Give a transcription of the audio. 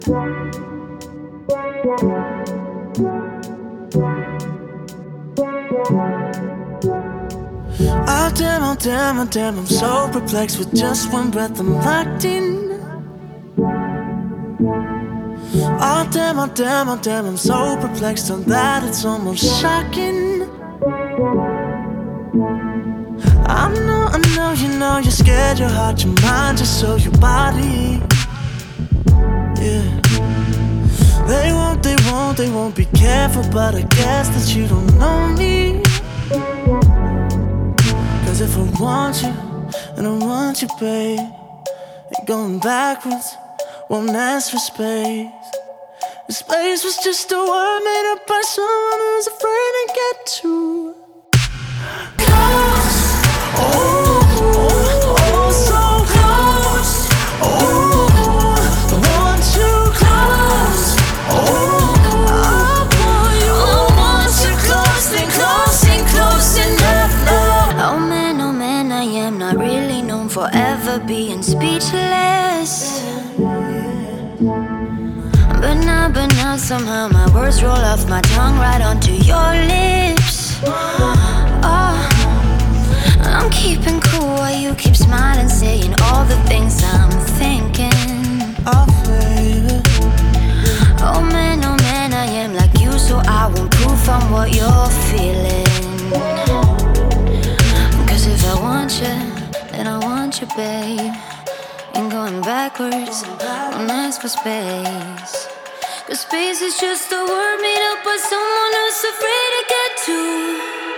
Oh damn, oh damn, oh damn, I'm so perplexed. With just one breath I'm locked in. Oh damn, oh damn, oh damn, I'm so perplexed on that it's almost shocking. I know, you know, you're scared, your heart, your mind, just so your body. Yeah. They won't be careful, but I guess that you don't know me. Cause if I want you, and I want you, babe, and going backwards won't ask for space. The space was just a word made up by someone who's afraid to get too close. Oh, so close. Oh, I want you close. I want you close and close enough now. Oh man, I am not really known for ever being speechless. But now somehow my words roll off my tongue right onto your lips. Oh, I'm keeping cool while you keep smiling, saying all the things I'm thinking. Oh, baby. Oh man, I am like you, so I won't prove I'm what you're feeling. Cause if I want you, then I want you, babe. Ain't going backwards, won't ask for space. Cause space is just a word made up by someone who's afraid to get too